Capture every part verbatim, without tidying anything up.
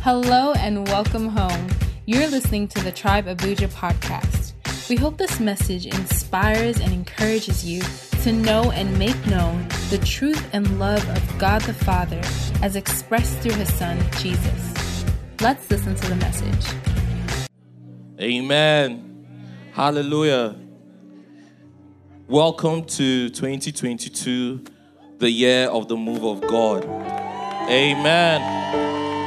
Hello and welcome home. You're listening to the Tribe Abuja podcast. We hope this message inspires and encourages you to know and make known the truth and love of God the Father as expressed through His Son, Jesus. Let's listen to the message. Amen. Hallelujah. Welcome to twenty twenty-two, the year of the move of God. Amen.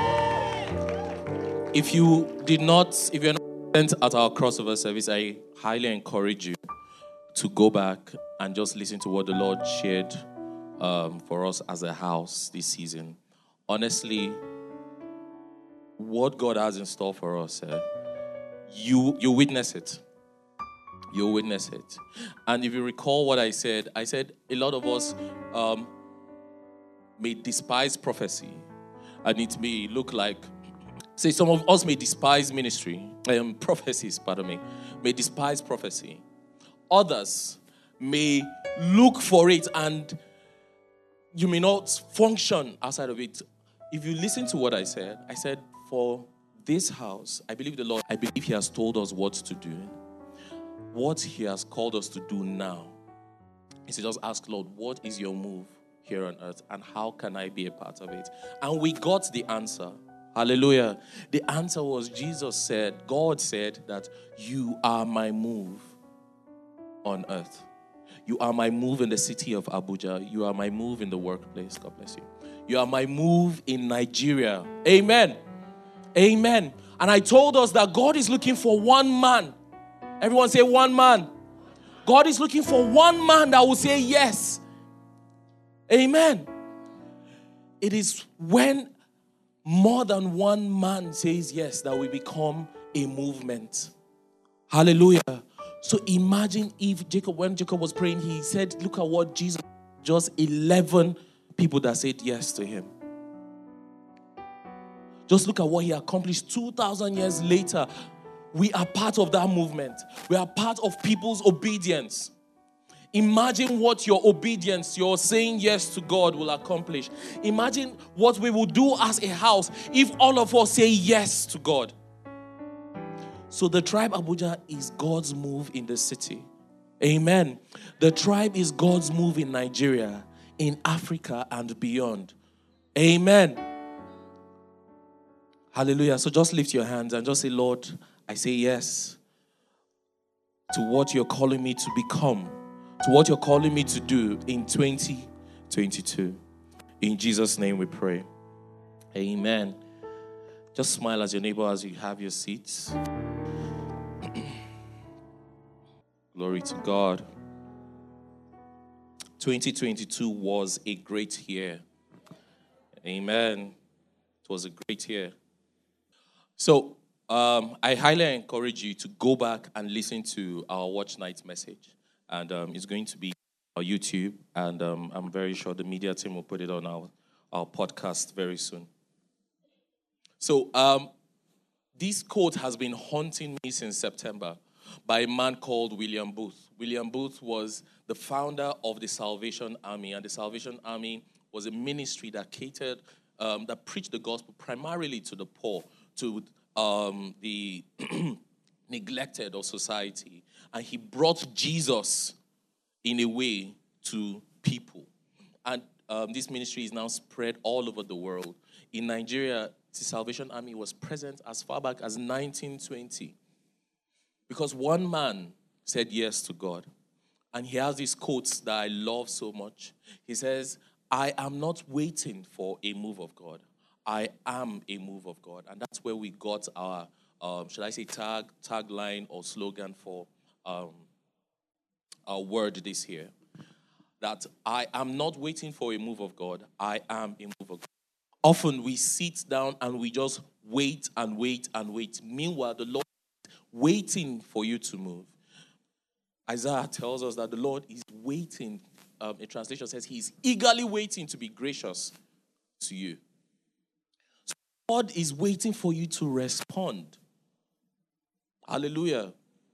If you did not, if you're not present at our crossover service, I highly encourage you to go back and just listen to what the Lord shared um, for us as a house this season. Honestly, what God has in store for us, eh, you you witness it. You witness it. And if you recall what I said, I said a lot of us um, may despise prophecy, and it may look like, say, some of us may despise ministry, um, prophecies, pardon me, may despise prophecy. Others may look for it and you may not function outside of it. If you listen to what I said, I said, for this house, I believe the Lord, I believe He has told us what to do. What He has called us to do now is to just ask, Lord, what is your move here on earth and how can I be a part of it? And we got the answer. Hallelujah. The answer was Jesus said, God said that you are my move on earth. You are my move in the city of Abuja. You are my move in the workplace. God bless you. You are my move in Nigeria. Amen. Amen. And I told us that God is looking for one man. Everyone say one man. God is looking for one man that will say yes. Amen. It is when more than one man says yes that we become a movement. Hallelujah. So imagine if Jacob, when Jacob was praying, he said, look at what Jesus, just eleven people that said yes to him. Just look at what he accomplished two thousand years later. We are part of that movement. We are part of people's obedience. Imagine what your obedience, your saying yes to God will accomplish. Imagine what we will do as a house if all of us say yes to God. So the Tribe Abuja is God's move in the city. Amen. The tribe is God's move in Nigeria, in Africa and beyond. Amen. Hallelujah. So just lift your hands and just say, Lord, I say yes to what you're calling me to become, to what you're calling me to do in twenty twenty-two. In Jesus' name we pray. Amen. Just smile at your neighbor as you have your seats. Glory to God. twenty twenty-two was a great year. Amen. It was a great year. So, um, I highly encourage you to go back and listen to our Watch Night message. And um, it's going to be on YouTube. And um, I'm very sure the media team will put it on our, our podcast very soon. So, um, this quote has been haunting me since September by a man called William Booth. William Booth was the founder of the Salvation Army. And the Salvation Army was a ministry that catered, um, that preached the gospel primarily to the poor, to um, the neglected of society. And he brought Jesus in a way to people. And um, this ministry is now spread all over the world. In Nigeria, the Salvation Army was present as far back as nineteen twenty. Because one man said yes to God. And he has these quotes that I love so much. He says, I am not waiting for a move of God. I am a move of God. And that's where we got our, um, should I say, tag, tagline or slogan for um, our word this year. That I am not waiting for a move of God. I am a move of God. Often we sit down and we just wait and wait and wait. Meanwhile, the Lord is waiting for you to move. Isaiah tells us that the Lord is waiting. Um, a translation says he is eagerly waiting to be gracious to you. So God is waiting for you to respond. Hallelujah.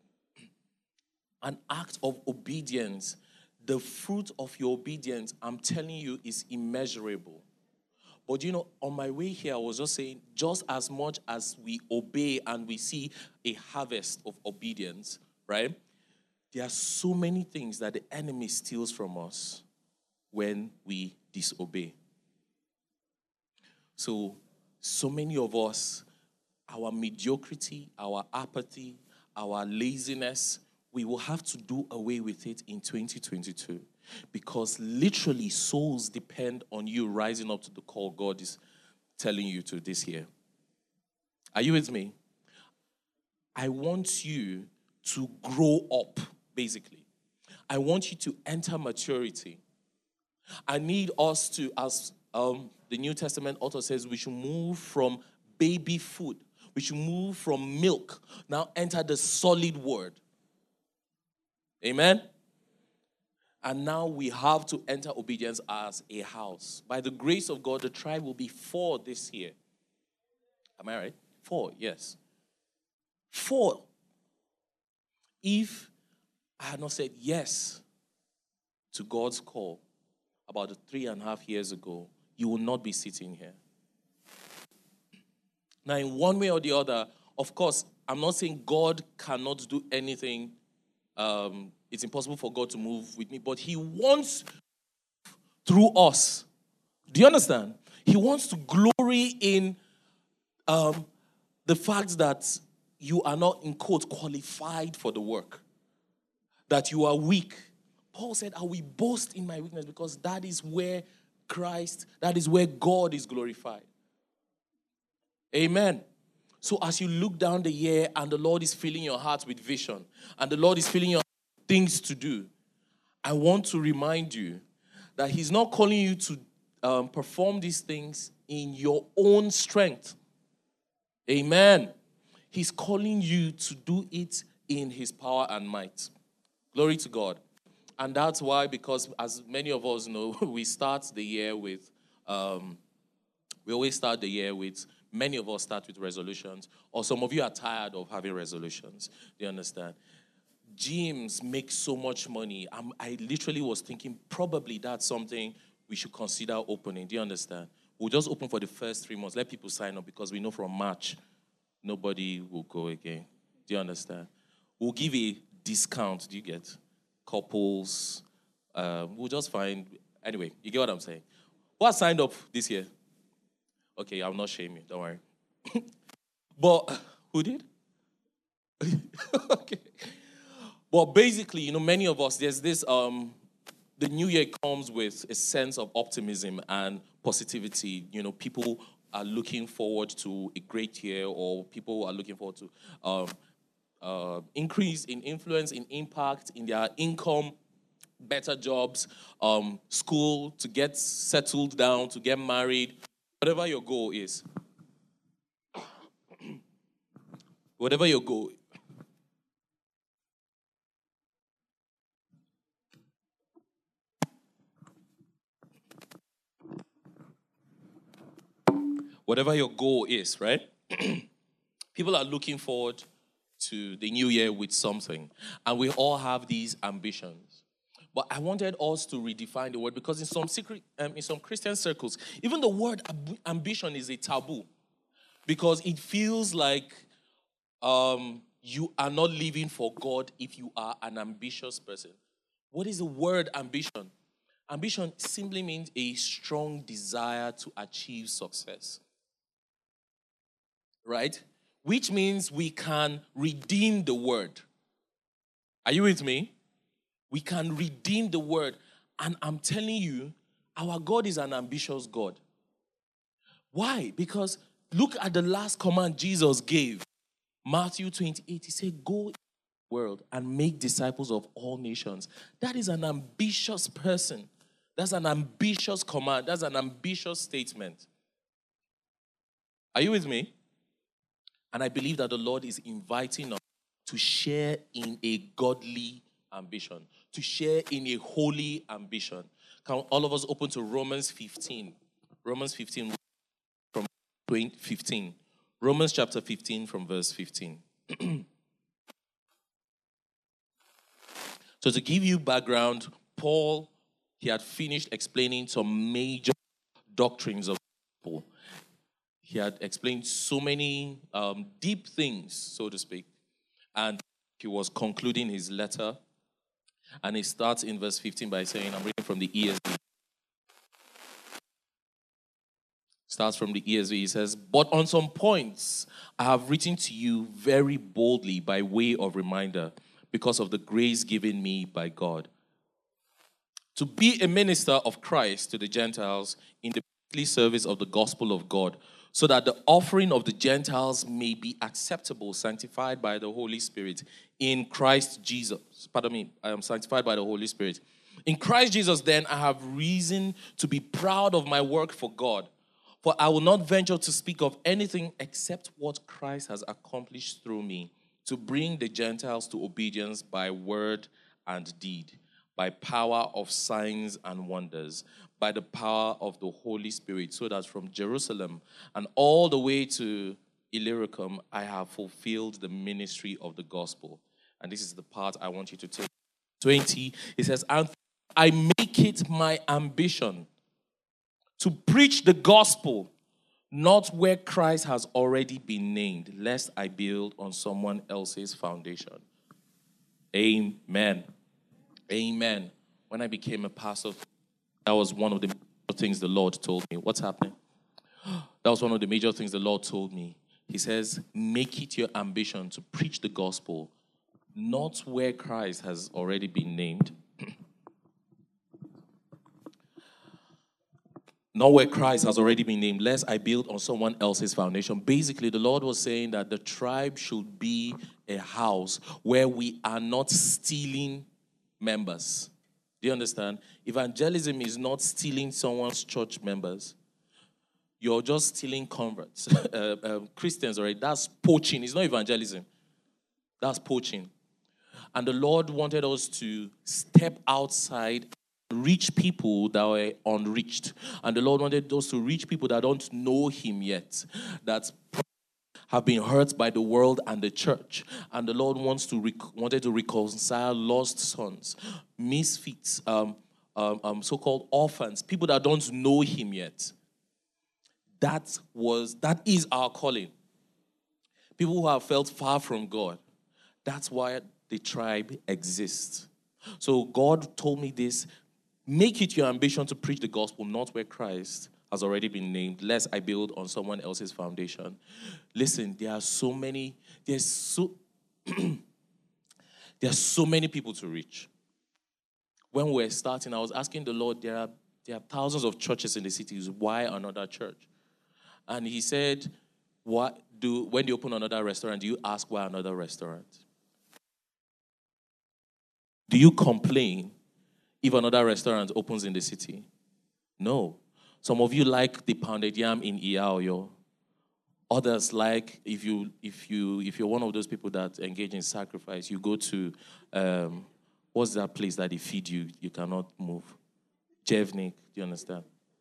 An act of obedience. The fruit of your obedience, I'm telling you, is immeasurable. But you know, on my way here, I was just saying, just as much as we obey and we see a harvest of obedience, right? There are so many things that the enemy steals from us when we disobey. So, so many of us, our mediocrity, our apathy, our laziness, we will have to do away with it in twenty twenty-two. Because literally souls depend on you rising up to the call God is telling you to this year. Are you with me? I want you to grow up, basically. I want you to enter maturity. I need us to, as um, the New Testament author says, we should move from baby food. We should move from milk. Now enter the solid word. Amen? And now we have to enter obedience as a house. By the grace of God, the tribe will be four this year. Am I right? Four, yes. Four. If I had not said yes to God's call about three and a half years ago, you will not be sitting here. Now, in one way or the other, of course, I'm not saying God cannot do anything. Um, it's impossible for God to move with me, but he wants through us. Do you understand? He wants to glory in um, the fact that you are not, in quote, qualified for the work. That you are weak. Paul said, I will boast in my weakness because that is where Christ, that is where God is glorified. Amen. So as you look down the year and the Lord is filling your heart with vision and the Lord is filling your things to do, I want to remind you that he's not calling you to um, perform these things in your own strength. Amen. He's calling you to do it in his power and might. Glory to God. And that's why, because as many of us know, we start the year with, um, we always start the year with, many of us start with resolutions, or some of you are tired of having resolutions. Do you understand? Gyms make so much money. I'm, I literally was thinking probably that's something we should consider opening. Do you understand? We'll just open for the first three months. Let people sign up because we know from March, nobody will go again. Do you understand? We'll give a discount. Do you get? Couples. Uh, we'll just find... Anyway, you get what I'm saying? Who has signed up this year? Okay, I'll not shame you. Don't worry. But who did? Okay. But basically, you know, many of us, there's this... um. The new year comes with a sense of optimism and positivity. You know, people are looking forward to a great year, or people are looking forward to um, uh, increase in influence, in impact, in their income, better jobs, um, school, to get settled down, to get married, whatever your goal is. Whatever your goal is. Whatever your goal is, right? People are looking forward to the new year with something. And we all have these ambitions. But I wanted us to redefine the word, because in some secret, um, in some Christian circles, even the word ab- ambition is a taboo. Because it feels like um, you are not living for God if you are an ambitious person. What is the word ambition? Ambition simply means a strong desire to achieve success. Right? Which means we can redeem the word. Are you with me? We can redeem the word. And I'm telling you, our God is an ambitious God. Why? Because look at the last command Jesus gave. Matthew twenty-eight, he said, go in the world and make disciples of all nations. That is an ambitious person. That's an ambitious command. That's an ambitious statement. Are you with me? And I believe that the Lord is inviting us to share in a godly ambition, to share in a holy ambition. Can all of us open to Romans fifteen? Romans fifteen from fifteen. Romans chapter fifteen from verse fifteen. So to give you background, Paul, he had finished explaining some major doctrines of He had explained so many um, deep things, so to speak. And he was concluding his letter. And he starts in verse fifteen by saying, I'm reading from the E S V. Starts from the E S V. He says, but on some points, I have written to you very boldly by way of reminder, because of the grace given me by God, to be a minister of Christ to the Gentiles in the service of the gospel of God, so that the offering of the Gentiles may be acceptable, sanctified by the Holy Spirit in Christ Jesus. Pardon me, I am sanctified by the Holy Spirit. In Christ Jesus, then, I have reason to be proud of my work for God, for I will not venture to speak of anything except what Christ has accomplished through me, to bring the Gentiles to obedience by word and deed, by power of signs and wonders, by the power of the Holy Spirit, so that from Jerusalem and all the way to Illyricum, I have fulfilled the ministry of the gospel. And this is the part I want you to take. twenty, it says, and I make it my ambition to preach the gospel, not where Christ has already been named, lest I build on someone else's foundation. Amen. Amen. When I became a pastor, that was one of the major things the Lord told me. What's happening? That was one of the major things the Lord told me. He says, make it your ambition to preach the gospel, not where Christ has already been named. Not where Christ has already been named, lest I build on someone else's foundation. Basically, the Lord was saying that the tribe should be a house where we are not stealing members. Do you understand? Evangelism is not stealing someone's church members. You're just stealing converts. uh, uh, Christians, already. That's poaching. It's not evangelism. That's poaching. And the Lord wanted us to step outside, reach people that were unreached. And the Lord wanted us to reach people that don't know him yet, that have been hurt by the world and the church. And the Lord wants to rec- wanted to reconcile lost sons, misfits, um, um, um, so-called orphans, people that don't know him yet. That was, that is our calling. People who have felt far from God. That's why the tribe exists. So God told me this, make it your ambition to preach the gospel, not where Christ has already been named, lest I build on someone else's foundation. Listen, there are so many, there's so, there are so many people to reach. When we're starting, I was asking the Lord, there are, there are thousands of churches in the cities, why another church? And he said, what do, when you open another restaurant, do you ask why another restaurant? Do you complain if another restaurant opens in the city? No. Some of you like the pounded yam in Iyaoyo. Others like, if you if you if you're one of those people that engage in sacrifice, you go to um, what's that place that they feed you? You cannot move. Jevnik, do you understand?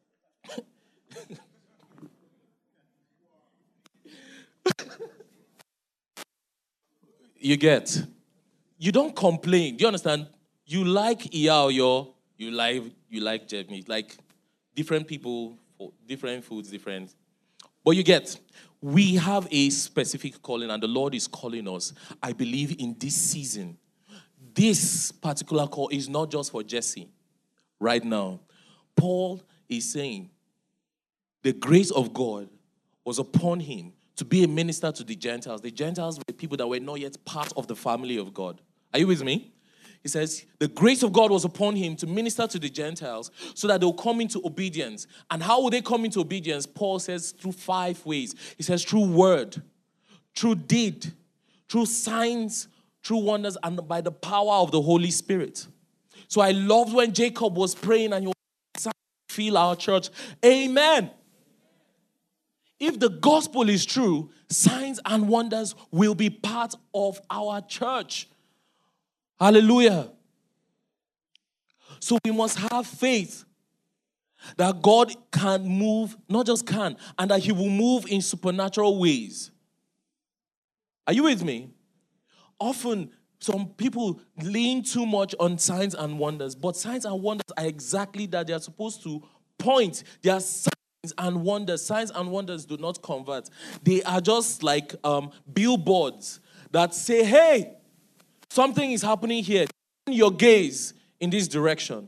You get. You don't complain. Do you understand? You like Iyaoyo, you like you like Jevnik, like different people, different foods, different. But you get, we have a specific calling, and the Lord is calling us. I believe in this season, this particular call is not just for Jesse. Right now, Paul is saying the grace of God was upon him to be a minister to the Gentiles. The Gentiles were people that were not yet part of the family of God. Are you with me? He says, the grace of God was upon him to minister to the Gentiles so that they'll come into obedience. And how will they come into obedience? Paul says through five ways. He says through word, through deed, through signs, through wonders, and by the power of the Holy Spirit. So I loved when Jacob was praying and he was feel our church. Amen. If the gospel is true, signs and wonders will be part of our church. Hallelujah. So we must have faith that God can move, not just can, and that he will move in supernatural ways. Are you with me? Often, some people lean too much on signs and wonders, but signs and wonders are exactly that. They are supposed to point. They are signs and wonders. Signs and wonders do not convert. They are just like um, billboards that say, hey, something is happening here. Turn your gaze in this direction.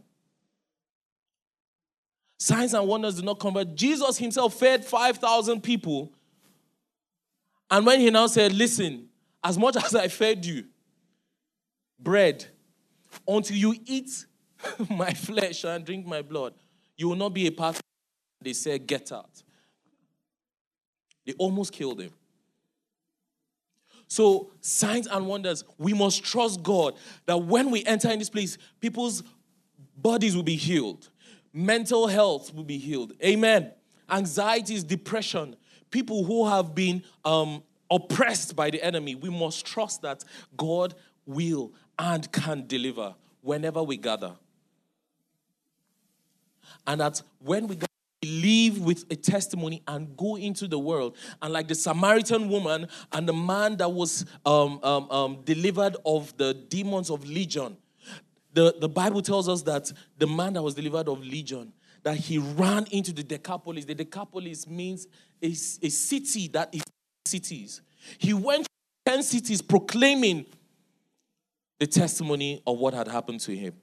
Signs and wonders do not convert. Jesus himself fed five thousand people. And when he now said, listen, as much as I fed you bread, until you eat my flesh and drink my blood, you will not be a part of it. They said, get out. They almost killed him. So, signs and wonders, we must trust God that when we enter in this place, people's bodies will be healed. Mental health will be healed. Amen. Anxieties, depression, people who have been um, oppressed by the enemy, we must trust that God will and can deliver whenever we gather. And that when we gather, we leave with a testimony and go into the world. And like the Samaritan woman and the man that was um, um, um, delivered of the demons of Legion, the, the Bible tells us that the man that was delivered of Legion, that he ran into the Decapolis. The Decapolis means a, a city that is cities. He went to ten cities proclaiming the testimony of what had happened to him.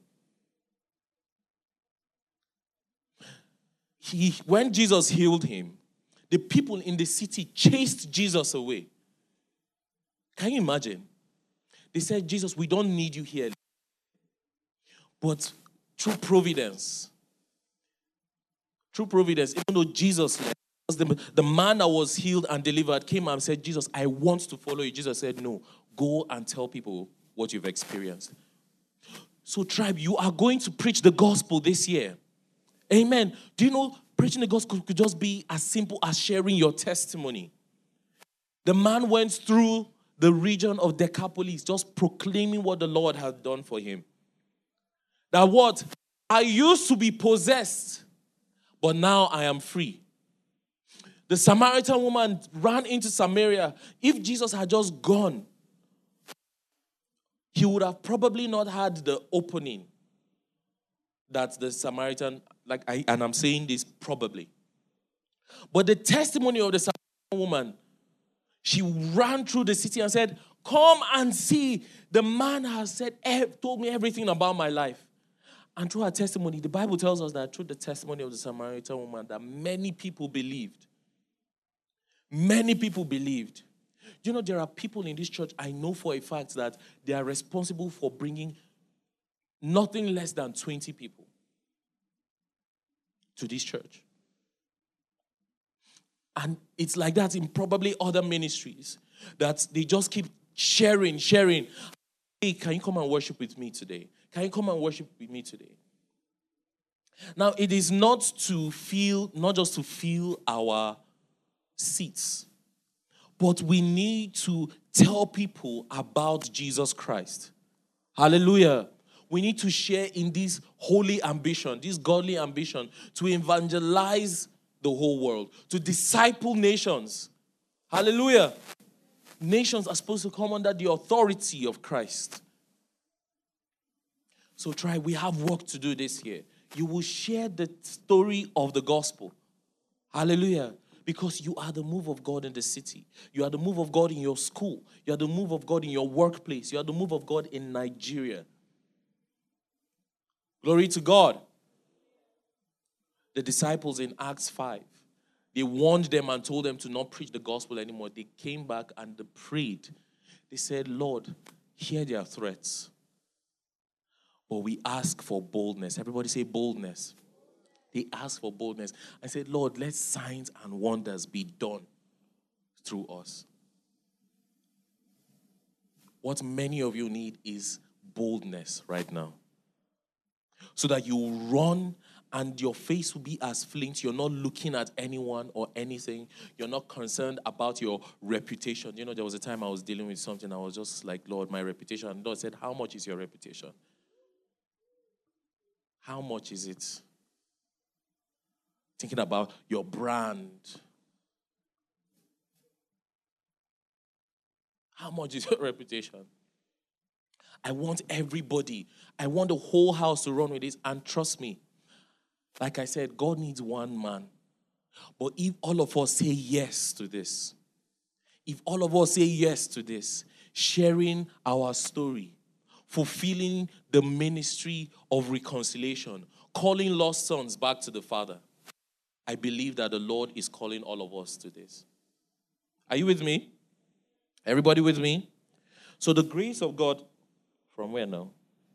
He, when Jesus healed him, the people in the city chased Jesus away. Can you imagine? They said, Jesus, we don't need you here. But through providence, through providence, even though Jesus left, the, the man that was healed and delivered came and said, Jesus, I want to follow you. Jesus said, no, go and tell people what you've experienced. So, tribe, you are going to preach the gospel this year. Amen. Do you know preaching the gospel could just be as simple as sharing your testimony? The man went through the region of Decapolis just proclaiming what the Lord had done for him. That what? I used to be possessed, but now I am free. The Samaritan woman ran into Samaria. If Jesus had just gone, he would have probably not had the opening that the Samaritan, like I, and I'm saying this probably. But the testimony of the Samaritan woman, she ran through the city and said, come and see, the man has said, told me everything about my life. And through her testimony, the Bible tells us that through the testimony of the Samaritan woman, that many people believed. Many people believed. You know, there are people in this church, I know for a fact that they are responsible for bringing nothing less than twenty people to this church. And it's like that in probably other ministries, that they just keep sharing, sharing. Hey, can you come and worship with me today? Can you come and worship with me today? Now, it is not to feel, not just to fill our seats, but we need to tell people about Jesus Christ. Hallelujah. We need to share in this holy ambition, this godly ambition, to evangelize the whole world, to disciple nations. Hallelujah. Nations are supposed to come under the authority of Christ. So try, we have work to do this year. You will share the story of the gospel. Hallelujah. Because you are the move of God in the city. You are the move of God in your school. You are the move of God in your workplace. You are the move of God in Nigeria. Glory to God. The disciples in Acts five, they warned them and told them to not preach the gospel anymore. They came back and they prayed. They said, Lord, hear their threats. But we ask for boldness. Everybody say boldness. They asked for boldness. I said, Lord, let signs and wonders be done through us. What many of you need is boldness right now. So that you run and your face will be as flint. You're not looking at anyone or anything. You're not concerned about your reputation. You know, there was a time I was dealing with something. I was just like, Lord, my reputation. And Lord said, how much is your reputation? How much is it? Thinking about your brand. How much is your reputation? I want everybody. I want the whole house to run with this. And trust me, like I said, God needs one man. But if all of us say yes to this, if all of us say yes to this, sharing our story, fulfilling the ministry of reconciliation, calling lost sons back to the Father, I believe that the Lord is calling all of us to this. Are you with me? Everybody with me? So the grace of God, from where now?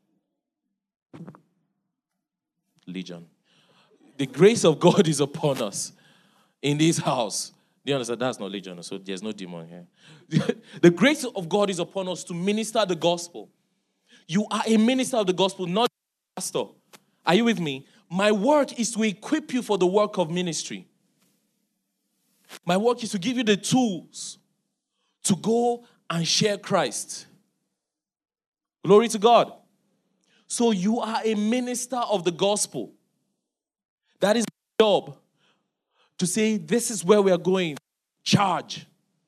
Legion. The grace of God is upon us in this house. Do you understand? That's not Legion, so there's no demon here. The grace of God is upon us to minister the gospel. You are a minister of the gospel, not a pastor. Are you with me? My work is to equip you for the work of ministry. My work is to give you the tools to go and share Christ. Glory to God. So you are a minister of the gospel. That is my job. To say, this is where we are going. Charge.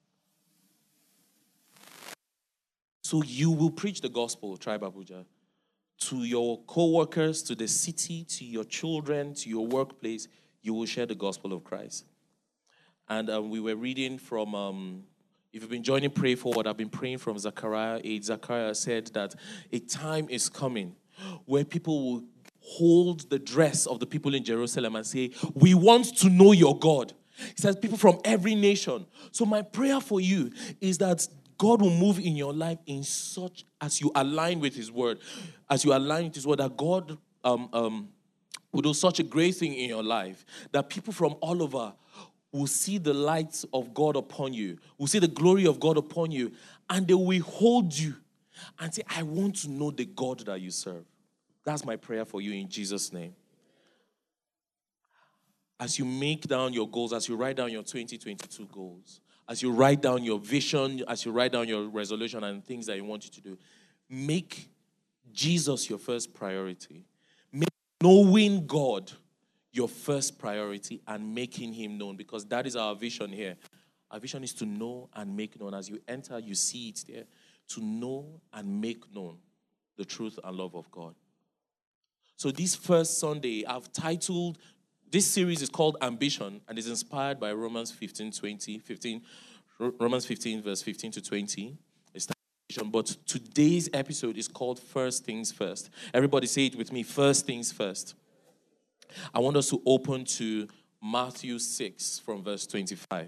So you will preach the gospel, Tribe Abuja, to your co-workers, to the city, to your children, to your workplace. You will share the gospel of Christ. And um, we were reading from, um, if you've been joining Pray Forward, I've been praying from Zechariah eight. Zechariah said that a time is coming where people will hold the dress of the people in Jerusalem and say, we want to know your God. He says people from every nation. So my prayer for you is that God will move in your life in such, as you align with his word, as you align with his word, that God um, um, will do such a great thing in your life, that people from all over will see the light of God upon you, will see the glory of God upon you, and they will hold you and say, I want to know the God that you serve. That's my prayer for you in Jesus' name. As you make down your goals, as you write down your twenty twenty-two goals, as you write down your vision, as you write down your resolution and things that you want you to do, make Jesus your first priority. Make knowing God your first priority and making him known, because that is our vision here. Our vision is to know and make known. As you enter, you see it there. To know and make known the truth and love of God. So this first Sunday, I've titled, this series is called Ambition, and is inspired by Romans fifteen, twenty, fifteen, Romans fifteen, verse fifteen to twenty. It's ambition, but today's episode is called First Things First. Everybody say it with me, First Things First. I want us to open to Matthew six from verse twenty-five.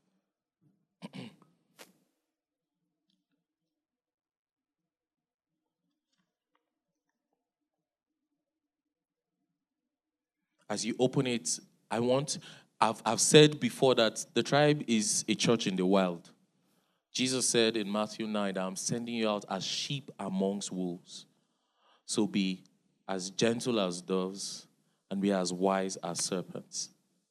As you open it, I want, I've, I've said before that the tribe is a church in the wild. Jesus said in Matthew nine, I'm sending you out as sheep amongst wolves. So be as gentle as doves and be as wise as serpents.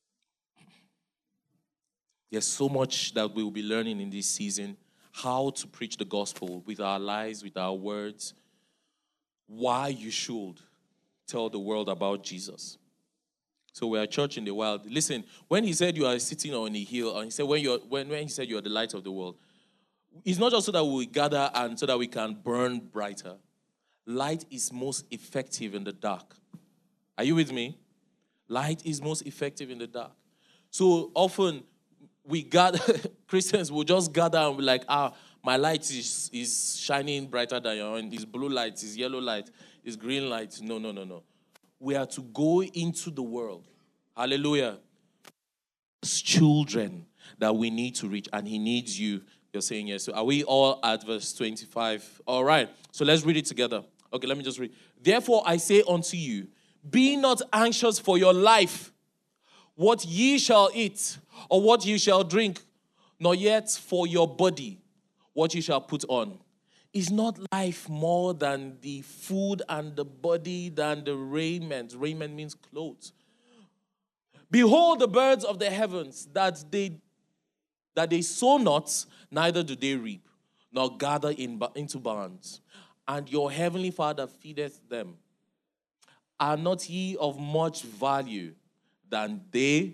There's so much that we will be learning in this season. How to preach the gospel with our lives, with our words. Why you should tell the world about Jesus. So we are a church in the wild. Listen, when he said you are sitting on a hill, and he said when you're when, when he said you are the light of the world, it's not just so that we gather and so that we can burn brighter. Light is most effective in the dark. Are you with me? Light is most effective in the dark. So often we gather, Christians will just gather and be like, ah, my light is, is shining brighter than your own. It's blue light, it's yellow light, it's green light. No, no, no, no. We are to go into the world. Hallelujah. It's children that we need to reach, and he needs you. You're saying yes. So are we all at verse twenty-five? All right. So let's read it together. Okay, let me just read. Therefore I say unto you, be not anxious for your life, what ye shall eat, or what ye shall drink, nor yet for your body, what ye shall put on. Is not life more than the food, and the body than the raiment? Raiment means clothes. Behold the birds of the heavens, that they that they sow not, neither do they reap, nor gather in, into barns, and your heavenly Father feedeth them. Are not ye of much value than they?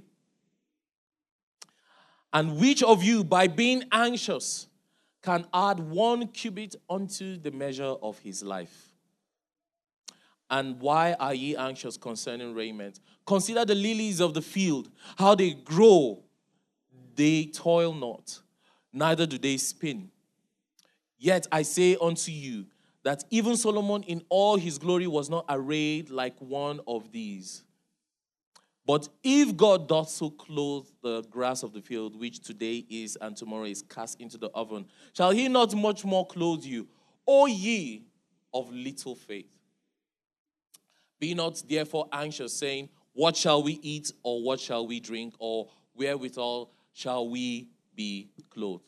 And which of you, by being anxious, can add one cubit unto the measure of his life? And why are ye anxious concerning raiment? Consider the lilies of the field, how they grow. They toil not, neither do they spin. Yet I say unto you, that even Solomon in all his glory was not arrayed like one of these. But if God doth so clothe the grass of the field, which today is and tomorrow is cast into the oven, shall he not much more clothe you, O ye of little faith? Be not therefore anxious, saying, what shall we eat, or what shall we drink, or wherewithal shall we be clothed?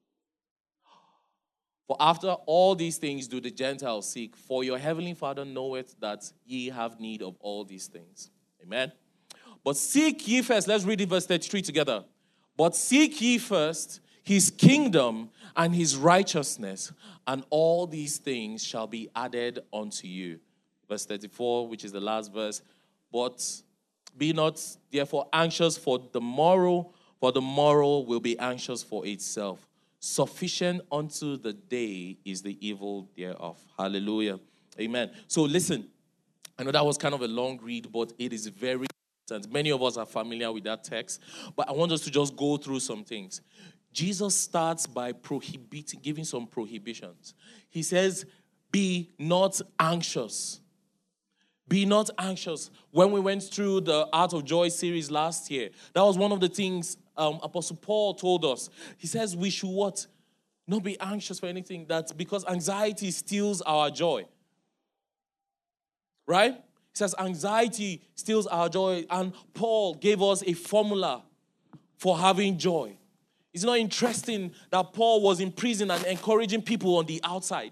For after all these things do the Gentiles seek, for your heavenly Father knoweth that ye have need of all these things. Amen. But seek ye first, let's read it verse thirty-three together. But seek ye first his kingdom and his righteousness, and all these things shall be added unto you. Verse thirty-four, which is the last verse. But be not therefore anxious for the morrow, for the morrow will be anxious for itself. Sufficient unto the day is the evil thereof. Hallelujah. Amen. So listen, I know that was kind of a long read, but it is very important. Many of us are familiar with that text, but I want us to just go through some things. Jesus starts by prohibiting, giving some prohibitions. He says, be not anxious. Be not anxious. When we went through the Art of Joy series last year, that was one of the things um, Apostle Paul told us. He says we should what? Not be anxious for anything. That's because anxiety steals our joy. Right? He says anxiety steals our joy. And Paul gave us a formula for having joy. It's not interesting that Paul was in prison and encouraging people on the outside.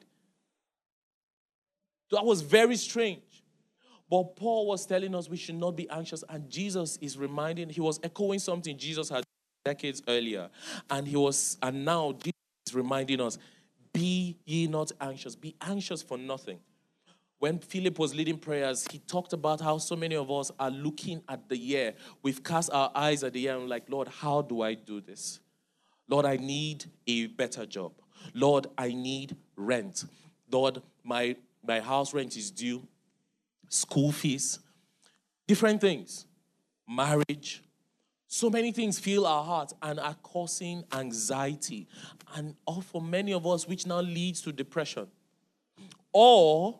That was very strange. But Paul was telling us we should not be anxious. And Jesus is reminding, he was echoing something Jesus had decades earlier. And he was, and now Jesus is reminding us, be ye not anxious. Be anxious for nothing. When Philip was leading prayers, he talked about how so many of us are looking at the year. We've cast our eyes at the year and we're like, Lord, how do I do this? Lord, I need a better job. Lord, I need rent. Lord, my, my house rent is due. School fees, different things, marriage. So many things fill our hearts and are causing anxiety. And all for many of us, which now leads to depression. Or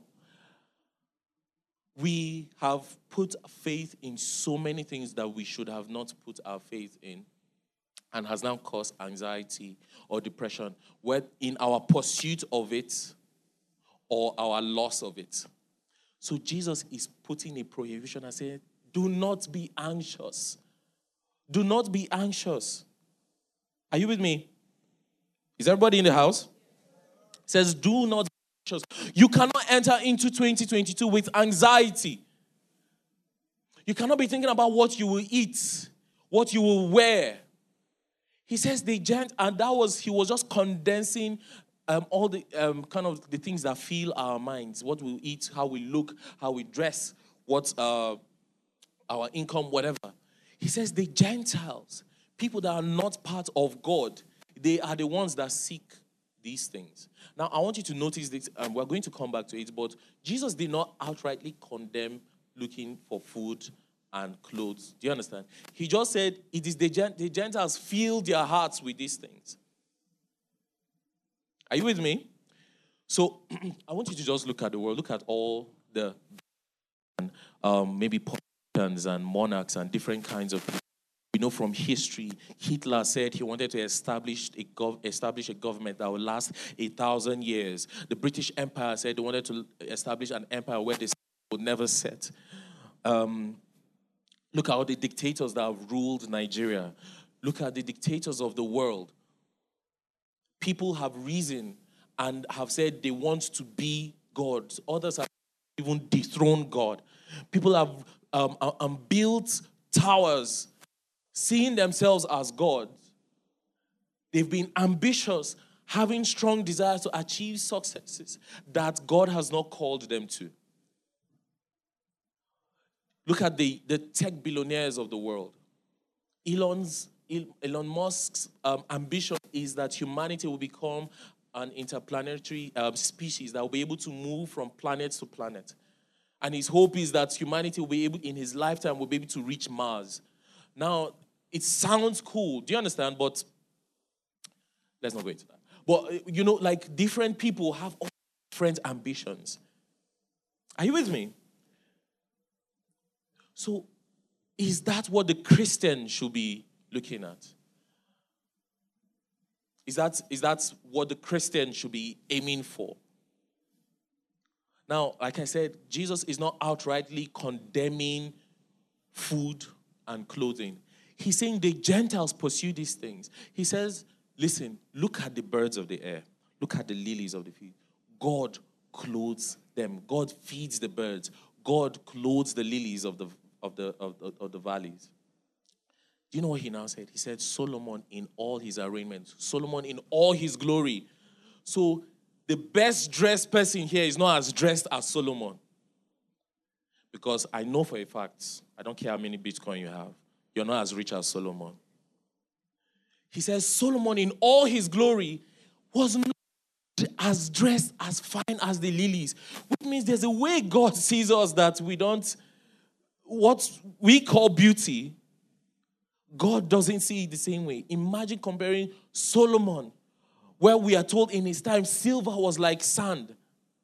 we have put faith in so many things that we should have not put our faith in, and has now caused anxiety or depression, whether in our pursuit of it or our loss of it. So Jesus is putting a prohibition and saying, do not be anxious. Do not be anxious. Are you with me? Is everybody in the house? It says, do not be anxious. You cannot enter into twenty twenty-two with anxiety. You cannot be thinking about what you will eat, what you will wear. He says the gent, and that was, he was just condensing Um, all the um, kind of the things that fill our minds, what we eat, how we look, how we dress, what uh, our income, whatever. He says the Gentiles, people that are not part of God, they are the ones that seek these things. Now, I want you to notice this, and we're going to come back to it, but Jesus did not outrightly condemn looking for food and clothes. Do you understand? He just said, it is the, Gent- the Gentiles fill their hearts with these things. Are you with me? So I want you to just look at the world. Look at all the um, maybe politicians and monarchs and different kinds of people. We know from history, Hitler said he wanted to establish a, gov- establish a government that would last a thousand years. The British Empire said they wanted to establish an empire where the sun would never set. Um, look at all the dictators that have ruled Nigeria. Look at the dictators of the world. People have risen and have said they want to be God. Others have even dethroned God. People have um, um, built towers, seeing themselves as God. They've been ambitious, having strong desires to achieve successes that God has not called them to. Look at the, the tech billionaires of the world. Elon's Elon Musk's um, ambition is that humanity will become an interplanetary um, species that will be able to move from planet to planet. And his hope is that humanity will be able, in his lifetime, will be able to reach Mars. Now, it sounds cool. Do you understand? But let's not go into that. But, you know, like different people have different ambitions. Are you with me? So, is that what the Christian should be looking at? Is that, is that what the Christian should be aiming for? Now, like I said, Jesus is not outrightly condemning food and clothing. He's saying the Gentiles pursue these things. He says, listen, look at the birds of the air. Look at the lilies of the field. God clothes them. God feeds the birds. God clothes the lilies of the, of the, of the, of the valleys. Do you know what he now said? He said, Solomon in all his arraignments. Solomon in all his glory. So, the best dressed person here is not as dressed as Solomon. Because I know for a fact, I don't care how many Bitcoin you have, you're not as rich as Solomon. He says Solomon in all his glory was not as dressed, as fine as the lilies. Which means there's a way God sees us that we don't, what we call beauty, God doesn't see it the same way. Imagine comparing Solomon, where we are told in his time, silver was like sand.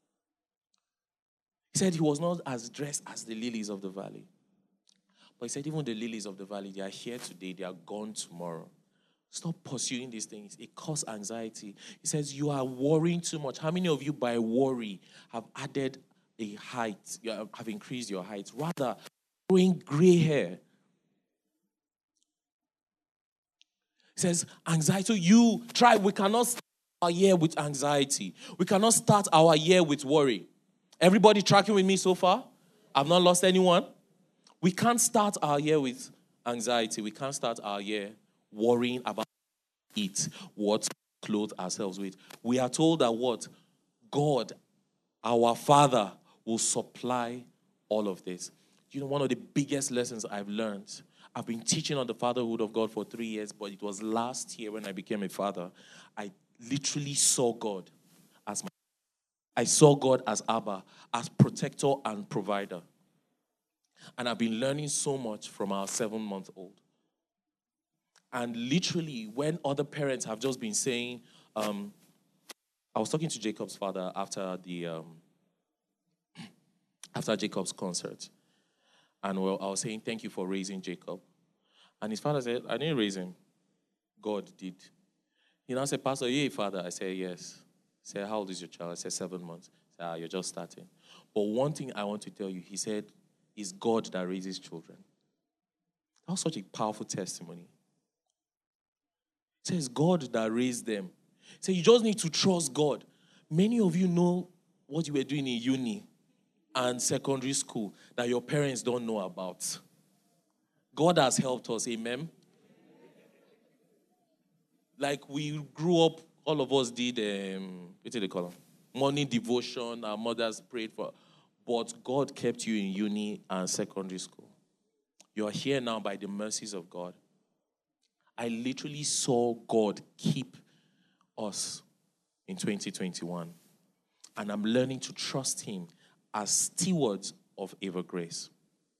He said he was not as dressed as the lilies of the valley. But he said even the lilies of the valley, they are here today, they are gone tomorrow. Stop pursuing these things. It causes anxiety. He says you are worrying too much. How many of you by worry have added a height, you have increased your height? Rather, growing gray hair. He says anxiety, you try, we cannot start our year with anxiety. We cannot start our year with worry. Everybody tracking with me so far? I've not lost anyone? We can't start our year with anxiety. We can't start our year worrying about eat, what to clothe ourselves with. We are told that what? God, our Father, will supply all of this. You know, one of the biggest lessons I've learned, I've been teaching on the fatherhood of God for three years, but it was last year when I became a father. I literally saw God as my I saw God as Abba, as protector and provider. And I've been learning so much from our seven-month-old. And literally, when other parents have just been saying, um, I was talking to Jacob's father after the um, after Jacob's concert, and well, I was saying, thank you for raising Jacob. And his father said, I didn't raise him. God did. He now said, Pastor, are you a father? I said, yes. He said, how old is your child? I said, seven months. I said, ah, you're just starting. But one thing I want to tell you, he said, it's God that raises children. That was such a powerful testimony. He says, God that raised them. He said, you just need to trust God. Many of you know what you were doing in uni and secondary school that your parents don't know about. God has helped us, amen? Like we grew up, all of us did, um, what do they call them? Morning devotion, our mothers prayed for. But God kept you in uni and secondary school. You are here now by the mercies of God. I literally saw God keep us in twenty twenty-one. And I'm learning to trust him as stewards of Ever Grace.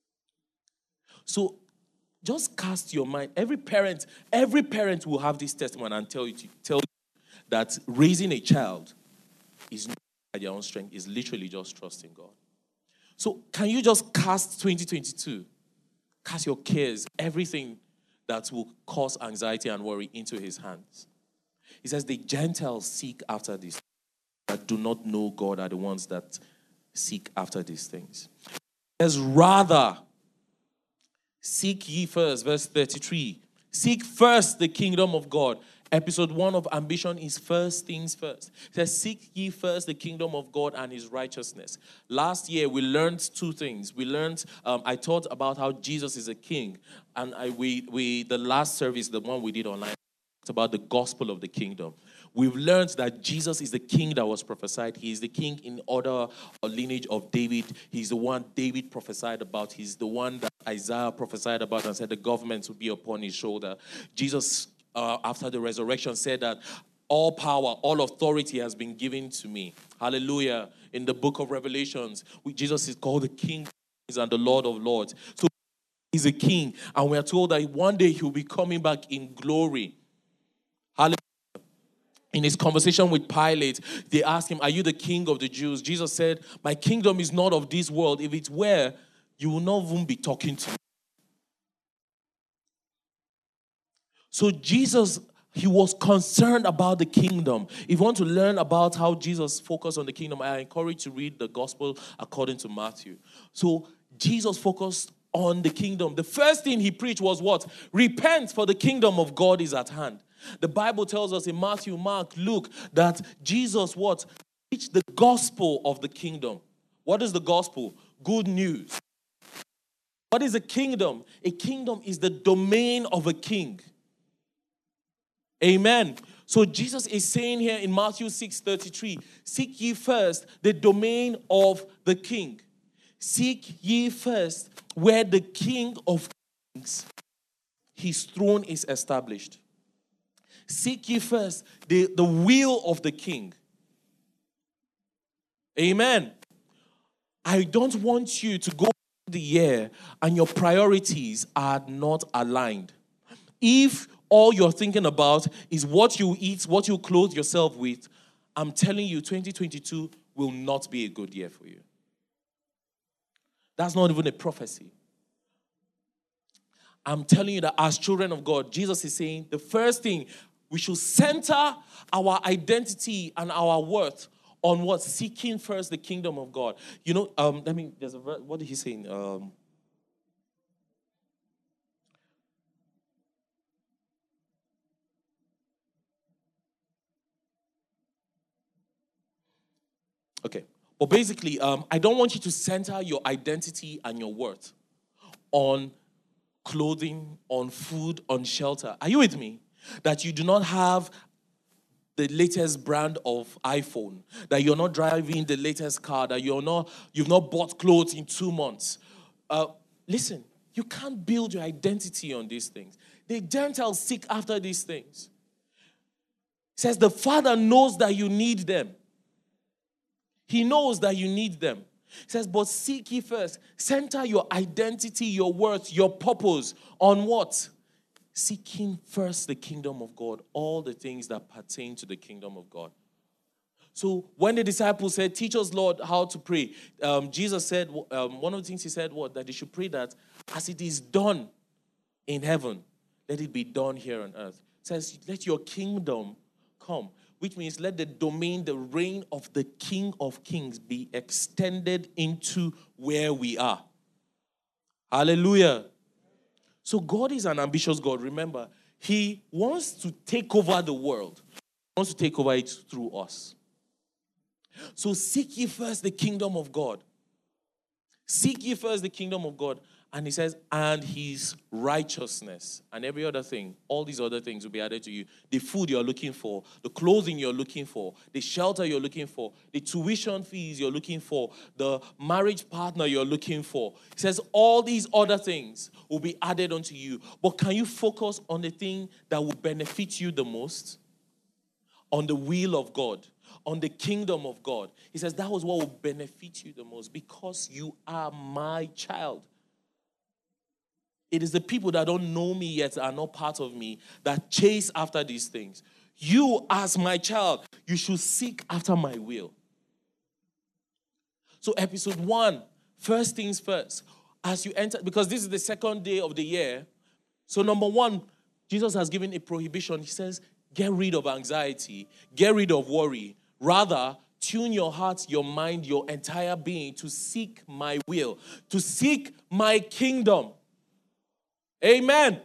So just cast your mind. Every parent, every parent will have this testimony and tell you, to, tell you that raising a child is not by their own strength, is literally just trusting God. So can you just cast twenty twenty-two? Cast your cares, everything that will cause anxiety and worry into his hands. He says the Gentiles seek after this, that do not know God are the ones that seek after these things. He says rather, seek ye first, verse thirty-three. Seek first the kingdom of God. Episode one of Ambition is first things first. It says, seek ye first the kingdom of God and his righteousness. Last year, we learned two things. We learned, um, I taught about how Jesus is a king. And I, we, we, the last service, the one we did online, talked about the gospel of the kingdom. We've learned that Jesus is the king that was prophesied. He is the king in order or lineage of David. He's the one David prophesied about. He's the one that Isaiah prophesied about and said the government would be upon his shoulder. Jesus, uh, after the resurrection, said that All power, all authority has been given to me. Hallelujah. In the book of Revelations, Jesus is called the King and the Lord of Lords. So he's a king. And we are told that one day he'll be coming back in glory. Hallelujah. In his conversation with Pilate, they asked him, are you the king of the Jews? Jesus said, my kingdom is not of this world. If it were, you will not even be talking to me. So Jesus, he was concerned about the kingdom. If you want to learn about how Jesus focused on the kingdom, I encourage you to read the gospel according to Matthew. So Jesus focused on the kingdom. The first thing he preached was what? Repent, for the kingdom of God is at hand. The Bible tells us in Matthew, Mark, Luke, that Jesus what? Preached the gospel of the kingdom. What is the gospel? Good news. What is a kingdom? A kingdom is the domain of a king. Amen. So Jesus is saying here in Matthew six thirty-three, seek ye first the domain of the king. Seek ye first where the King of Kings, his throne is established. Seek ye first the, the will of the king. Amen. I don't want you to go the year and your priorities are not aligned. If all you're thinking about is what you eat, what you clothe yourself with, I'm telling you, twenty twenty-two will not be a good year for you. That's not even a prophecy. I'm telling you that as children of God, Jesus is saying the first thing, we should center our identity and our worth on what? Seeking first the kingdom of God. You know, um, let me, there's a, what did he say? Um, Okay. But basically, um, I don't want you to center your identity and your worth on clothing, on food, on shelter. Are you with me? That you do not have the latest brand of iPhone, that you're not driving the latest car, that you're not, you've not bought clothes in two months. Uh, listen, you can't build your identity on these things. The Gentiles seek after these things. It says the Father knows that you need them. He knows that you need them. He says, but seek ye first. Center your identity, your worth, your purpose on what? Seeking first the kingdom of God, all the things that pertain to the kingdom of God. So when the disciples said, teach us, Lord, how to pray, um, Jesus said, um, one of the things he said was that they should pray that as it is done in heaven, let it be done here on earth. It says, let your kingdom come. Which means let the domain, the reign of the King of Kings be extended into where we are. Hallelujah. So God is an ambitious God. Remember, he wants to take over the world. He wants to take over it through us. So seek ye first the kingdom of God. Seek ye first the kingdom of God. And he says, and his righteousness and every other thing, all these other things will be added to you. The food you're looking for, the clothing you're looking for, the shelter you're looking for, the tuition fees you're looking for, the marriage partner you're looking for. He says, all these other things will be added unto you. But can you focus on the thing that will benefit you the most? On the will of God, on the kingdom of God. He says, that was what will benefit you the most because you are my child. It is the people that don't know me yet, are not part of me, that chase after these things. You, as my child, you should seek after my will. So episode one, first things first. As you enter, because this is the second day of the year. So number one, Jesus has given a prohibition. He says, get rid of anxiety, get rid of worry. Rather, tune your heart, your mind, your entire being to seek my will, to seek my kingdom. Amen.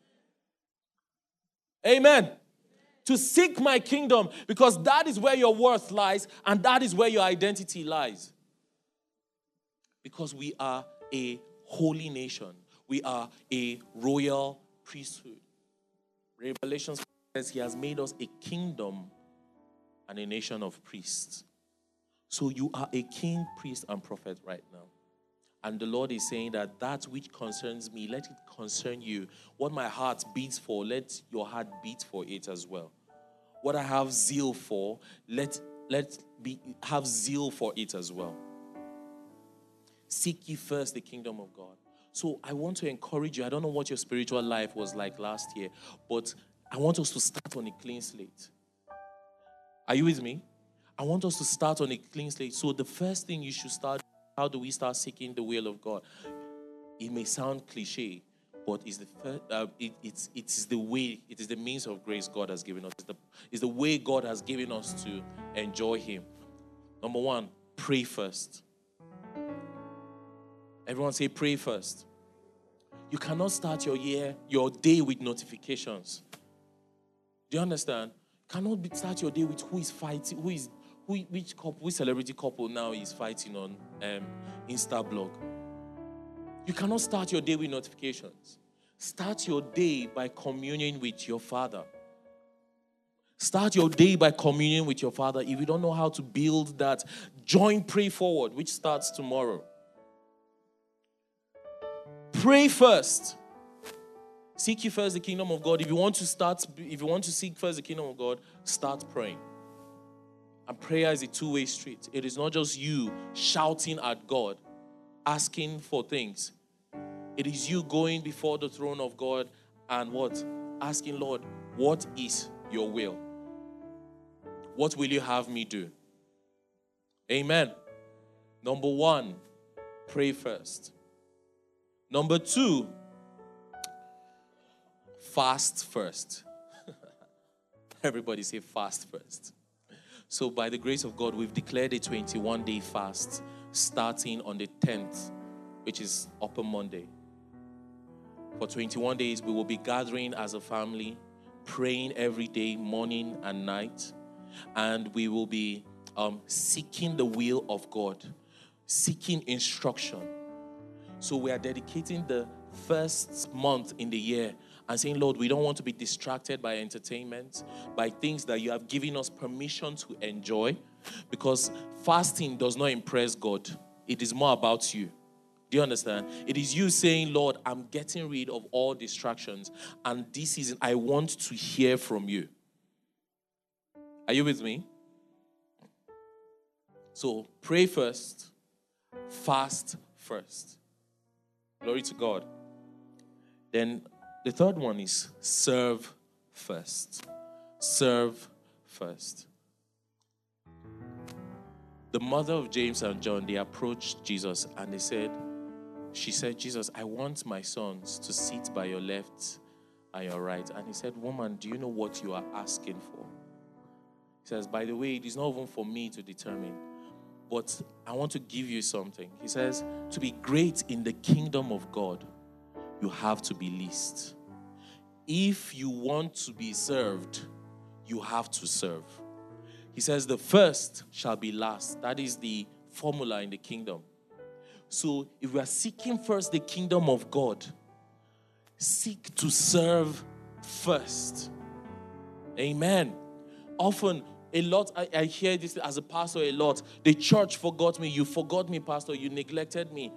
Amen. To seek my kingdom, because that is where your worth lies and that is where your identity lies. Because we are a holy nation. We are a royal priesthood. Revelation says he has made us a kingdom and a nation of priests. So you are a king, priest, and prophet right now. And the Lord is saying that that which concerns me, let it concern you. What my heart beats for, let your heart beat for it as well. What I have zeal for, let, let be have zeal for it as well. Seek ye first the kingdom of God. So I want to encourage you. I don't know what your spiritual life was like last year, but I want us to start on a clean slate. Are you with me? I want us to start on a clean slate. So the first thing you should start, how do we start seeking the will of God? It may sound cliche, but it's the first, uh, it, it's it is the way, it is the means of grace God has given us. It's the, it's the way God has given us to enjoy Him. Number one, pray first. Everyone say, pray first. You cannot start your year, your day with notifications. Do you understand? You cannot be, start your day with who is fighting, who is who, which couple, which celebrity couple now is fighting on um, Instablog. You cannot start your day with notifications. Start your day by communing with your Father. Start your day by communing with your Father. If you don't know how to build that, join Pray Forward, which starts tomorrow. Pray first. Seek you first the kingdom of God. If you want to start, if you want to seek first the kingdom of God, start praying. And prayer is a two-way street. It is not just you shouting at God, asking for things. It is you going before the throne of God and what? Asking, Lord, what is your will? What will you have me do? Amen. Number one, pray first. Number two, fast first. Everybody say fast first. So by the grace of God, we've declared a twenty-one day fast starting on the tenth, which is Upper Monday. For twenty-one days, we will be gathering as a family, praying every day, morning and night. And we will be um, seeking the will of God, seeking instruction. So we are dedicating the first month in the year and saying, Lord, we don't want to be distracted by entertainment, by things that you have given us permission to enjoy, because fasting does not impress God. It is more about you. Do you understand? It is you saying, Lord, I'm getting rid of all distractions, and this season I want to hear from you. Are you with me? So pray first, fast first. Glory to God. Then the third one is serve first. Serve first. The mother of James and John, they approached Jesus and they said, she said, Jesus, I want my sons to sit by your left and your right. And he said, woman, do you know what you are asking for? He says, by the way, it is not even for me to determine, but I want to give you something. He says, to be great in the kingdom of God, you have to be least. If you want to be served, you have to serve. He says, the first shall be last. That is the formula in the kingdom. So if we are seeking first the kingdom of God, seek to serve first. Amen. Often, a lot, I, I hear this as a pastor a lot. The church forgot me. You forgot me, pastor. You neglected me.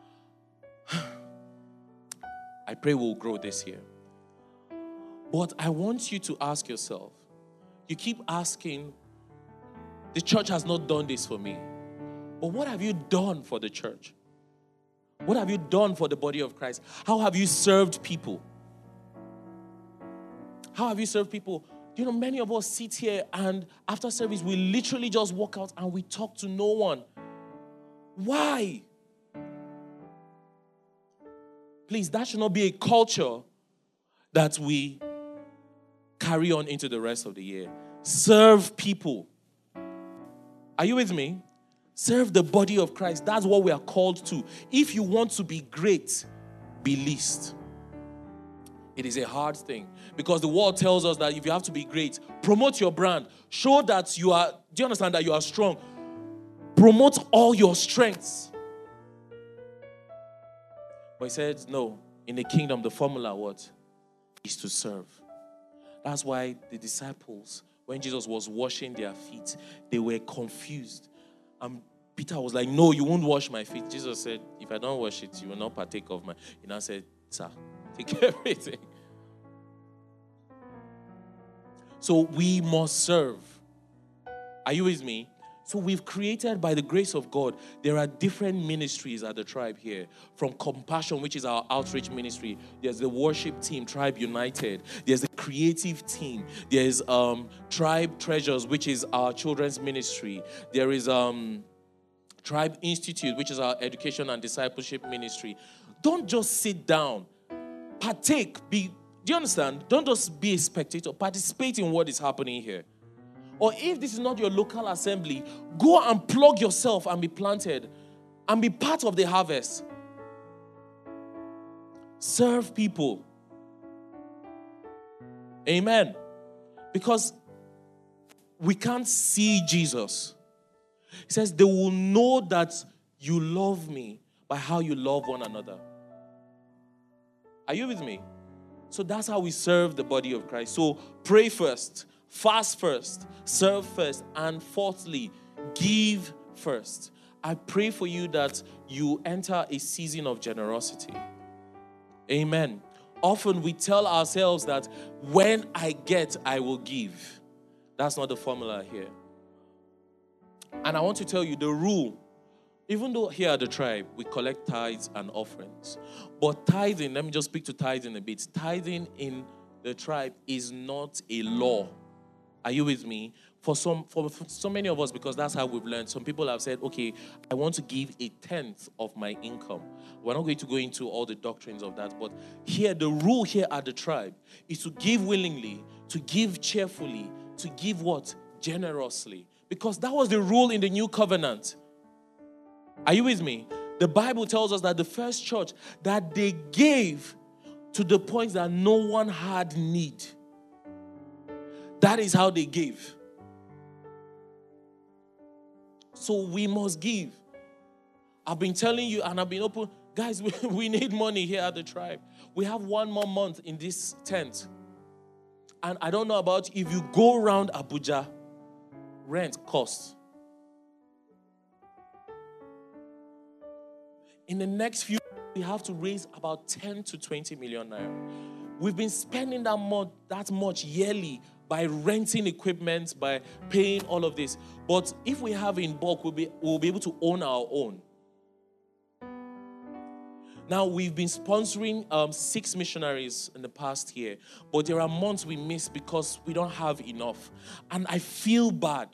I pray we'll grow this year. But I want you to ask yourself, you keep asking, the church has not done this for me. But what have you done for the church? What have you done for the body of Christ? How have you served people? How have you served people? You know, many of us sit here and after service, we literally just walk out and we talk to no one. Why? Please, that should not be a culture that we carry on into the rest of the year. Serve people. Are you with me? Serve the body of Christ. That's what we are called to. If you want to be great, be least. It is a hard thing because the world tells us that if you have to be great, promote your brand. Show that you are, do you understand that you are strong? Promote all your strengths. But he said, no, in the kingdom, the formula what? Is to serve. That's why the disciples, when Jesus was washing their feet, they were confused. And Peter was like, no, you won't wash my feet. Jesus said, if I don't wash it, you will not partake of my. He now said, sir, take everything. So we must serve. Are you with me? So we've created, by the grace of God, there are different ministries at the tribe here. From Compassion, which is our outreach ministry. There's the worship team, Tribe United. There's the creative team. There's um, Tribe Treasures, which is our children's ministry. There is um, Tribe Institute, which is our education and discipleship ministry. Don't just sit down. Partake. Be, do you understand? Don't just be a spectator. Participate in what is happening here. Or if this is not your local assembly, go and plug yourself and be planted and be part of the harvest. Serve people. Amen. Because we can't see Jesus. He says, they will know that you love me by how you love one another. Are you with me? So that's how we serve the body of Christ. So pray first. Fast first, serve first, and fourthly, give first. I pray for you that you enter a season of generosity. Amen. Often we tell ourselves that when I get, I will give. That's not the formula here. And I want to tell you the rule. Even though here at the tribe, we collect tithes and offerings. But tithing, let me just speak to tithing a bit. Tithing in the tribe is not a law. Are you with me? For some, for, for so many of us, because that's how we've learned. Some people have said, okay, I want to give a tenth of my income. We're not going to go into all the doctrines of that. But here, the rule here at the tribe is to give willingly, to give cheerfully, to give what? Generously. Because that was the rule in the new covenant. Are you with me? The Bible tells us that the first church, that they gave to the point that no one had need. That is how they gave. So we must give. I've been telling you and I've been open. Guys, we, we need money here at the tribe. We have one more month in this tent. And I don't know about you, if you go around Abuja, rent costs. In the next few years, we have to raise about ten to twenty million naira. We've been spending that much, that much yearly by renting equipment, by paying all of this. But if we have in bulk, we'll be, we'll be able to own our own. Now, we've been sponsoring um, six missionaries in the past year, but there are months we miss because we don't have enough. And I feel bad.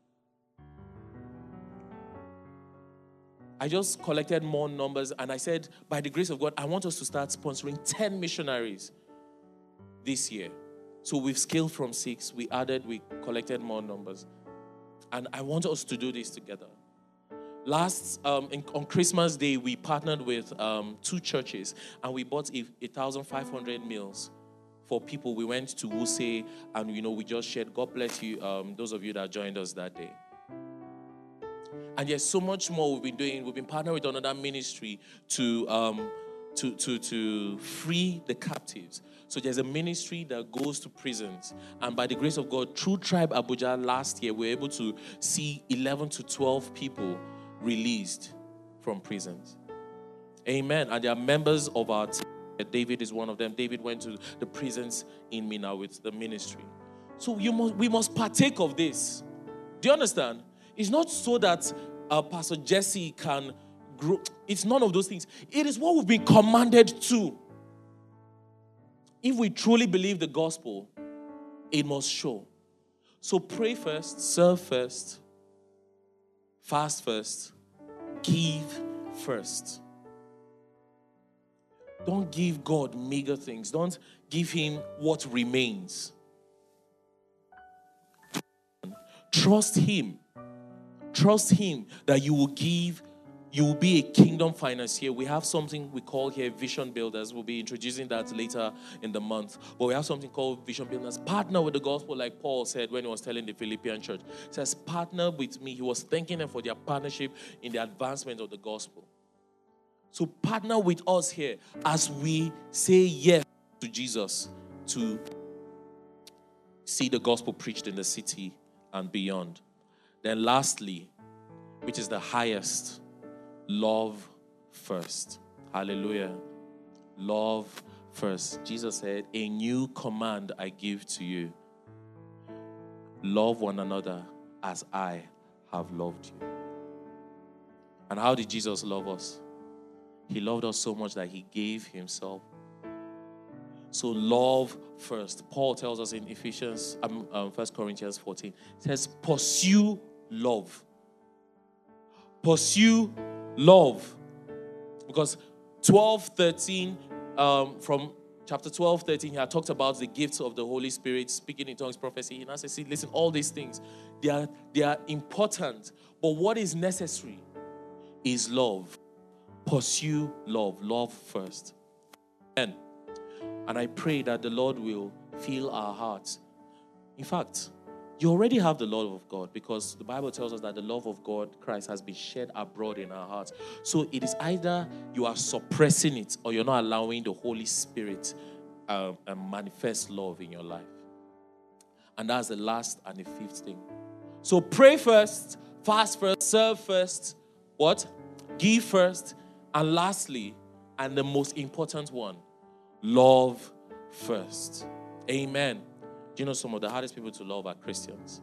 I just collected more numbers and I said, by the grace of God, I want us to start sponsoring ten missionaries this year. So we've scaled from six. We added, we collected more numbers. And I want us to do this together. Last, um, in, on Christmas Day, we partnered with um, two churches and we bought a, a one thousand five hundred meals for people. We went to Wuse and, you know, we just shared. God bless you, um, those of you that joined us that day. And there's so much more we've been doing. We've been partnering with another ministry to, um, to, to, to free the captives. So there's a ministry that goes to prisons. And by the grace of God, through Tribe Abuja last year, we were able to see eleven to twelve people released from prisons. Amen. And they are members of our team. David is one of them. David went to the prisons in Mina with the ministry. So you must, we must partake of this. Do you understand? It's not so that uh, Pastor Jesse can grow. It's none of those things. It is what we've been commanded to. If we truly believe the gospel, it must show. So pray first, serve first, fast first, give first. Don't give God meager things. Don't give him what remains. Trust him. Trust him that you will give. You will be a kingdom financier. We have something we call here Vision Builders. We'll be introducing that later in the month. But we have something called Vision Builders. Partner with the gospel, like Paul said when he was telling the Philippian church. He says, partner with me. He was thanking them for their partnership in the advancement of the gospel. So partner with us here as we say yes to Jesus to see the gospel preached in the city and beyond. Then lastly, which is the highest, love first. Hallelujah. Love first. Jesus said, a new command I give to you. love one another as I have loved you. And how did Jesus love us? He loved us so much that he gave himself. So love first. Paul tells us in Ephesians, um, um, First Corinthians fourteen, it says, pursue love. Pursue love. Because twelve, thirteen, um, from chapter twelve, thirteen, he had talked about the gifts of the Holy Spirit, speaking in tongues, prophecy. He now says, see, listen, all these things, they are, they are important. But what is necessary is love. Pursue love. Love first. And, and I pray that the Lord will fill our hearts. In fact, you already have the love of God, because the Bible tells us that the love of God, Christ, has been shed abroad in our hearts. So it is either you are suppressing it or you're not allowing the Holy Spirit uh, uh, manifest love in your life. And that's the last and the fifth thing. So pray first, fast first, serve first, what? Give first, and lastly, and the most important one, love first. Amen. Do you know some of the hardest people to love are Christians?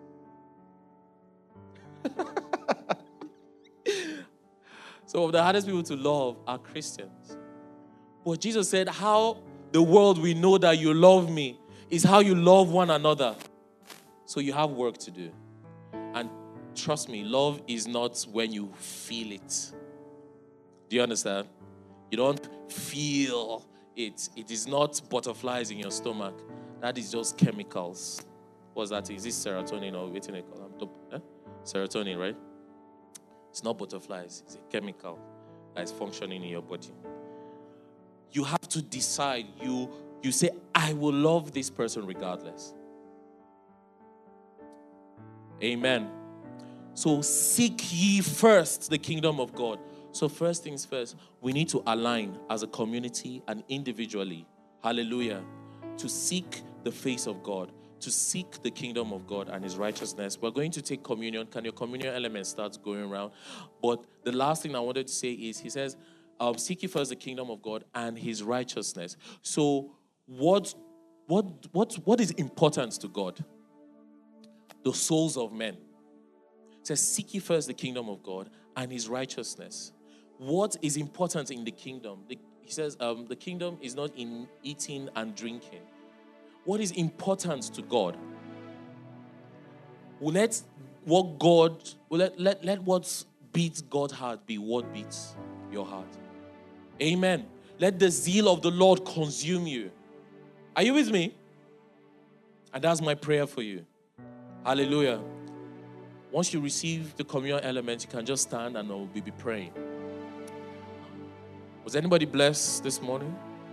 Some of the hardest people to love are Christians. But Jesus said, how the world will know that you love me is how you love one another. So you have work to do. And trust me, love is not when you feel it. Do you understand? You don't feel it. It is not butterflies in your stomach. That is just chemicals. What's that? Is this serotonin or waiting a column? Eh? Serotonin, right? It's not butterflies. It's a chemical that is functioning in your body. You have to decide. You, you say, I will love this person regardless. Amen. So seek ye first the kingdom of God. So first things first, we need to align as a community and individually, hallelujah, to seek the face of God, to seek the kingdom of God and his righteousness. We're going to take communion. Can your communion element start going around? But the last thing I wanted to say is, he says, um, seek ye first the kingdom of God and his righteousness. So what, what, what, what is important to God? The souls of men. It says, seek ye first the kingdom of God and his righteousness. What is important in the kingdom? The, he says um, the kingdom is not in eating and drinking. What is important to God? Well, let what God, well, let, let, let what beats God's heart be what beats your heart. Amen. Let the zeal of the Lord consume you. Are you with me? And that's my prayer for you. Hallelujah. Once you receive the communion element, you can just stand and we'll be praying. Was anybody blessed this morning?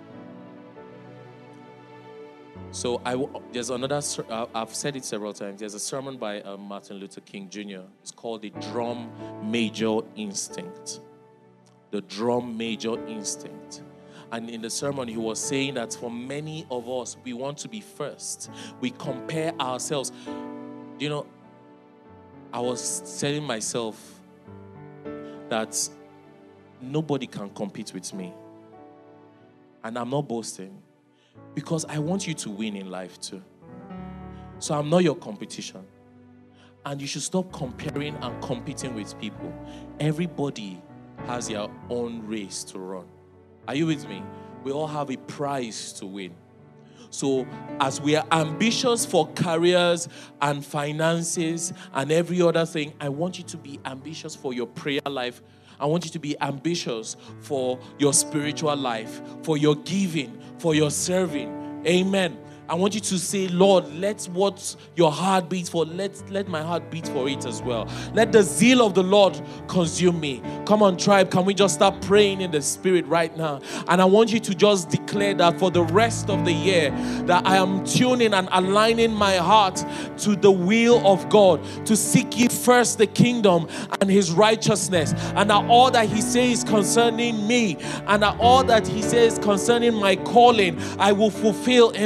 So I, there's another, I've said it several times. There's a sermon by uh, Martin Luther King Junior It's called The Drum Major Instinct. The Drum Major Instinct. And in the sermon, he was saying that for many of us, we want to be first. We compare ourselves. You know, I was telling myself that nobody can compete with me. And I'm not boasting. Because I want you to win in life too. So I'm not your competition. And you should stop comparing and competing with people. Everybody has their own race to run. Are you with me? We all have a prize to win. So as we are ambitious for careers and finances and every other thing, I want you to be ambitious for your prayer life. I want you to be ambitious for your spiritual life, for your giving, for your serving. Amen. I want you to say, Lord, let what your heart beats for, let, let my heart beat for it as well. Let the zeal of the Lord consume me. Come on, tribe, can we just start praying in the spirit right now? And I want you to just declare that for the rest of the year, that I am tuning and aligning my heart to the will of God, to seek ye first the kingdom and his righteousness, and that all that he says concerning me, and that all that he says concerning my calling, I will fulfill in the mighty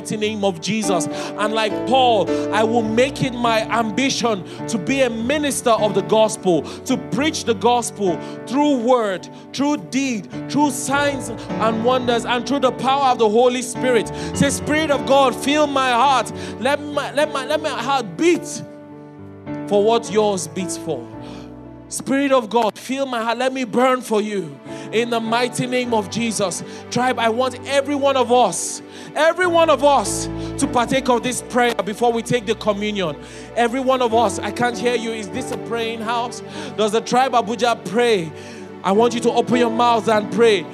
mighty name of Jesus. And like Paul, I will make it my ambition to be a minister of the gospel, to preach the gospel through word, through deed, through signs and wonders, and through the power of the Holy Spirit. Say, Spirit of God, fill my heart. Let my, let my, let my heart beat for what yours beats for. Spirit of God, fill my heart. Let me burn for you in the mighty name of Jesus. Tribe, I want every one of us, every one of us to partake of this prayer before we take the communion. Every one of us, I can't hear you. Is this a praying house? Does the Tribe Abuja pray? I want you to open your mouth and pray.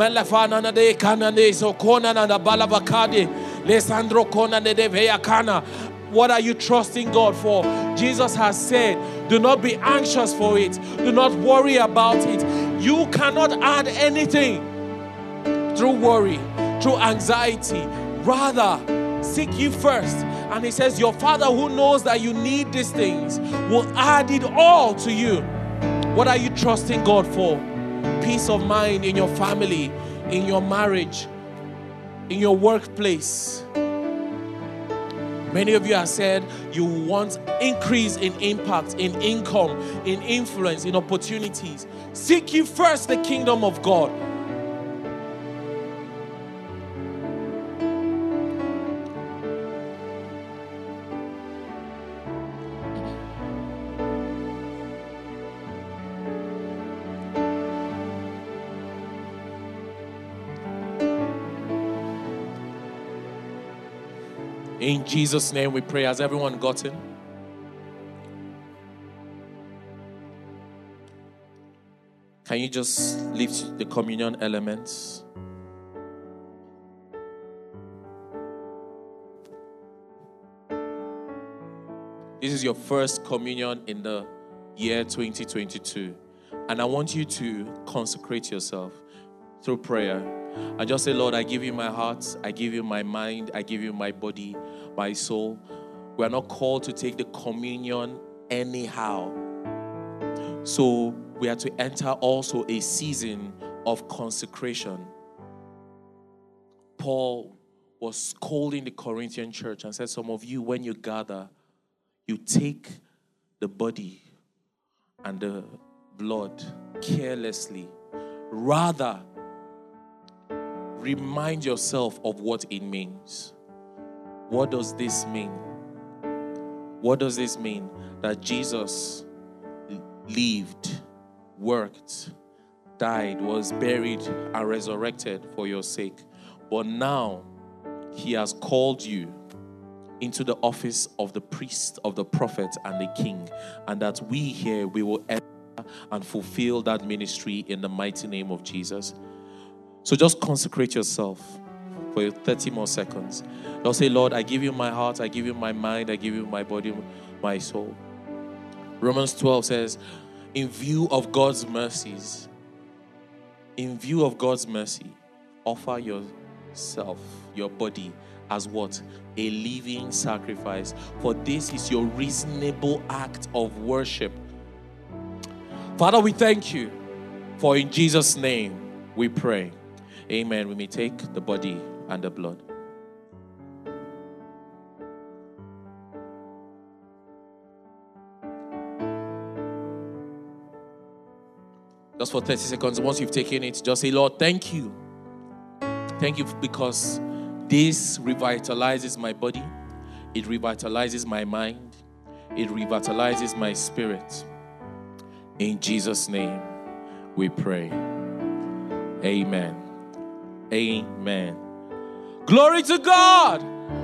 What are you trusting God for? Jesus has said, do not be anxious for it. Do not worry about it. You cannot add anything through worry, through anxiety. Rather, seek ye first. And he says, your Father who knows that you need these things will add it all to you. What are you trusting God for? Peace of mind in your family, in your marriage, in your workplace. Many of you have said you want increase in impact, in income, in influence, in opportunities. Seek ye first the kingdom of God. In Jesus' name we pray. Has everyone gotten? Can you just lift the communion elements? This is your first communion in the year twenty twenty-two. And I want you to consecrate yourself through prayer. And just say, Lord, I give you my heart, I give you my mind, I give you my body, my soul. We are not called to take the communion anyhow. So we are to enter also a season of consecration. Paul was scolding the Corinthian church and said, some of you, when you gather, you take the body and the blood carelessly. Rather, remind yourself of what it means. What does this mean? What does this mean? That Jesus lived, worked, died, was buried, and resurrected for your sake. But now, he has called you into the office of the priest, of the prophet, and the king. And that we here, we will enter and fulfill that ministry in the mighty name of Jesus. So just consecrate yourself for thirty more seconds. Just say, Lord, I give you my heart, I give you my mind, I give you my body, my soul. Romans twelve says, in view of God's mercies, in view of God's mercy, offer yourself, your body, as what? A living sacrifice. For this is your reasonable act of worship. Father, we thank you, for in Jesus' name we pray. Amen. We may take the body and the blood. Just for thirty seconds, once you've taken it, just say, Lord, thank you. Thank you because this revitalizes my body. It revitalizes my mind. It revitalizes my spirit. In Jesus' name we pray. Amen. Amen. Glory to God.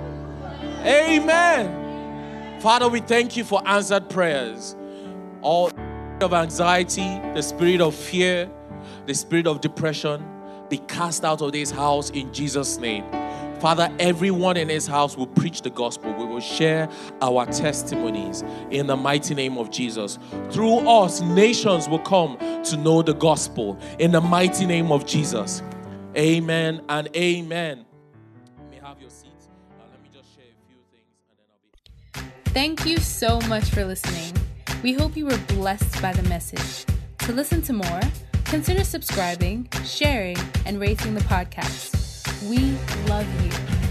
Amen. Father, we thank you for answered prayers. All of anxiety, the spirit of fear, the spirit of depression, be cast out of this house in Jesus' name. Father, everyone in this house will preach the gospel. We will share our testimonies in the mighty name of Jesus. Through us, nations will come to know the gospel in the mighty name of Jesus. Amen and amen. You may have your seats. Uh, let me just share a few things and then I'll be... Thank you so much for listening. We hope you were blessed by the message. To listen to more, consider subscribing, sharing, and rating the podcast. We love you.